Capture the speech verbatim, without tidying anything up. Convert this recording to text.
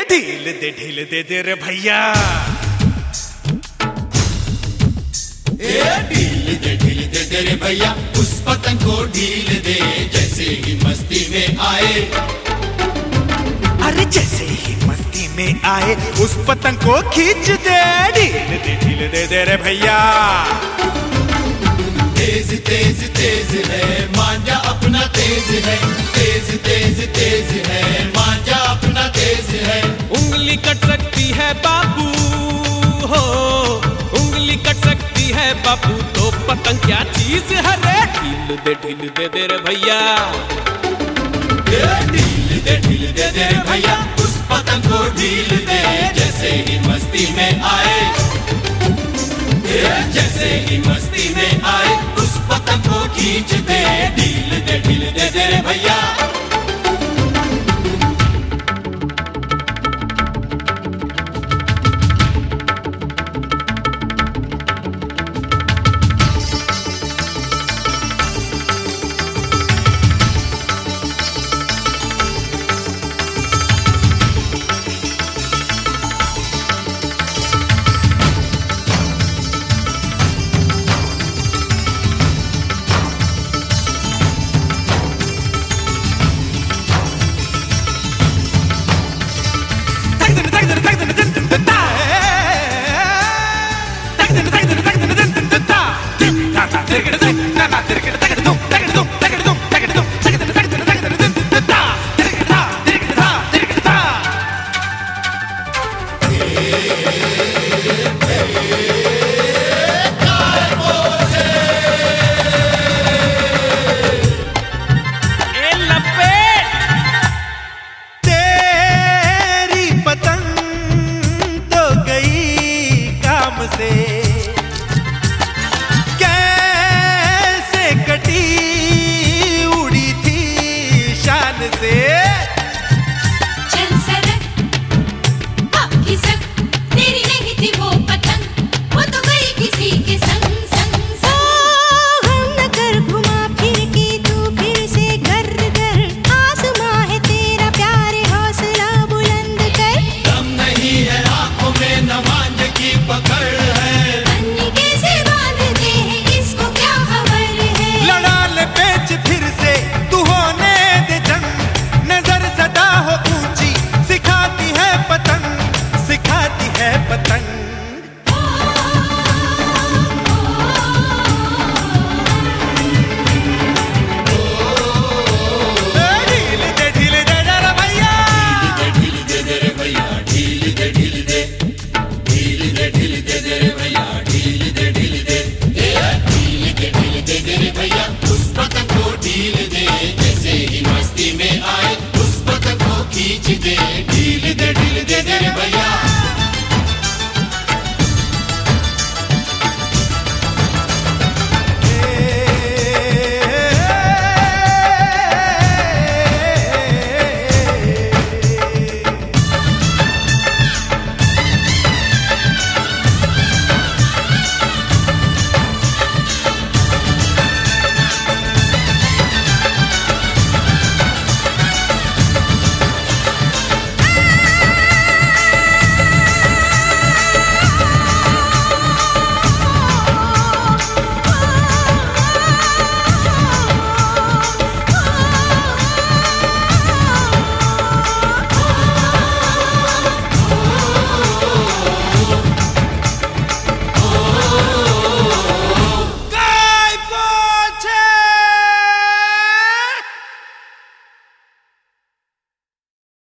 ढील दे ढील दे दे रे भैया। ढील दे ढील दे दे रे भैया, उस पतंग को ढील दे जैसे ही मस्ती में आए। अरे जैसे ही मस्ती में आए उस पतंग को खींच दे। ढील दे ढील दे दे रे भैया। तेज तेज तेज है मांझा अपना तेज है, तेज तेज तेज है मांझा अपना तेज है। उंगली कट सकती है बाबू हो, उंगली कट सकती है बाबू, तो पतंग क्या चीज है रे। ढील दे ढील दे दे रे भैया। ढील दे ढील दे दे रे भैया, उस पतंग को ढील दे जैसे ही मस्ती में आए। जैसे ही मस्ती में आए उस पतंग को खींच दे। ढील दे